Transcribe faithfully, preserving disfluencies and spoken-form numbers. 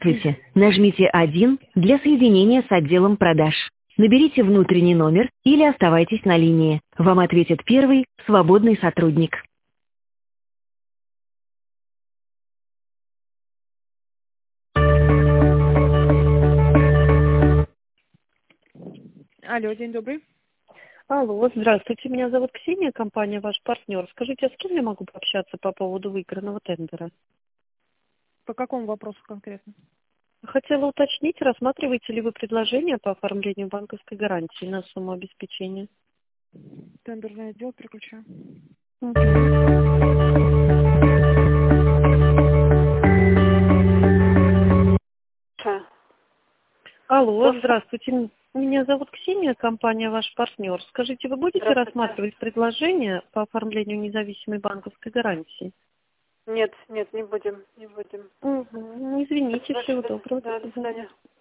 Здравствуйте. Нажмите один для соединения с отделом продаж. Наберите внутренний номер или оставайтесь на линии. Вам ответит первый свободный сотрудник. Алло, день добрый. Алло, здравствуйте, меня зовут Ксения, компания «Ваш партнер». Скажите, а с кем я могу пообщаться по поводу выигранного тендера? По какому вопросу конкретно? Хотела уточнить, рассматриваете ли вы предложение по оформлению банковской гарантии на сумму обеспечения? Тендерный отдел переключаю. Ха. Алло, здравствуйте, меня зовут Ксения, компания «Ваш партнер». Скажите, вы будете рассматривать предложение по оформлению независимой банковской гарантии? Нет, нет, не будем, не будем. Угу. Извините, всего доброго. Да, до свидания.